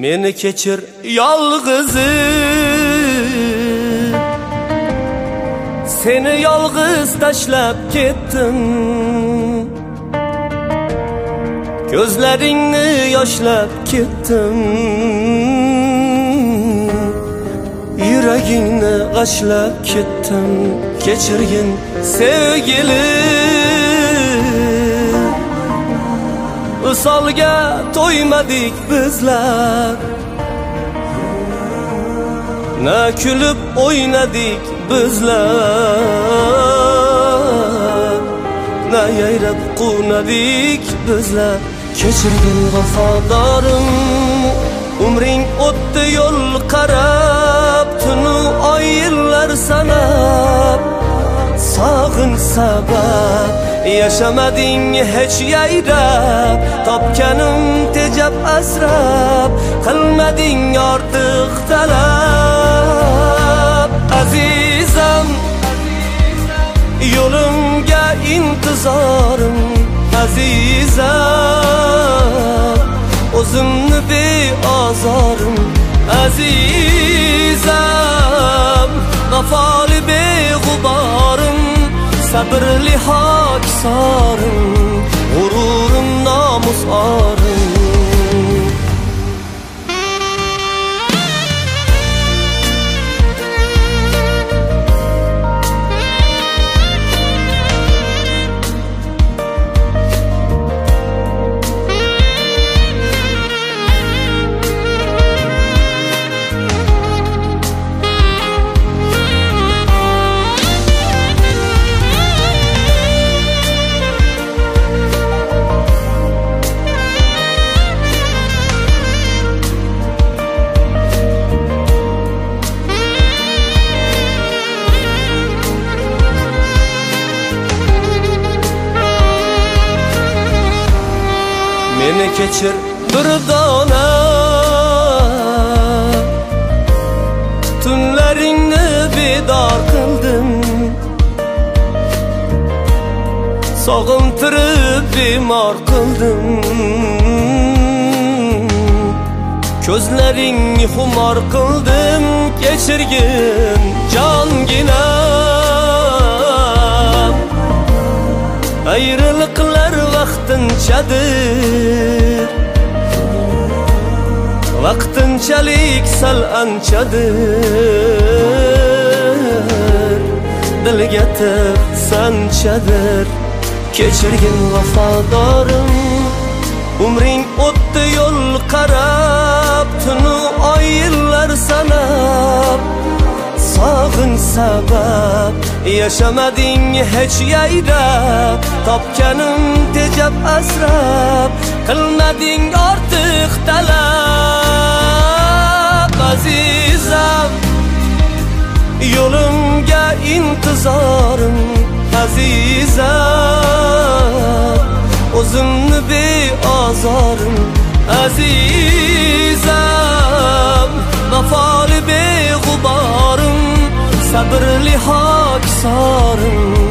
Meni kechir yolg'izi, seni yolg'iz tashlab ketdim. Ko'zlaringni yoshlab ketdim. Yuragingni g'ashlab ketdim. Kechirgin sevgili, usolga to'ymadik bizlar. Na kulib o'ynadik bizlar, na yayrab qunadik bizlar. Kechirgin vafodorim, umring o'tdi yo'l qarab, tunu oy yillar sanab. Sog'in sabab yaşamading hech yayrab, topganim tejab asrab, qilmading ortiq talab. Azizam, yo'limga intizorim, azizam, o'zimni beozorim, azizam, vafoli beg'uborim, sabrli hokisorim, g'ururim nomus orim. Meni kechir bir dona, tunlaringni bedor qildim. Sog'intirib bemor qildim. Ko'zlaringni xumor qildim. Kechirgin jongina, ayriliqlar vaqtinchadir, vaqtinchalik sal anchadir, dilga tig' sanchadir. Kechirgin vafodorim, umring o'tdi yo'l qarab, tunu oy yillar sanab. Sog'in sabab yaşamading hech yayrab, topganim tejab asrab, qilmading ortiq talab. Azizam, yo'limga intizorim, azizam, o'zimni beozorim, azizam, vafoli beg'uborim, sabrli hokisorim.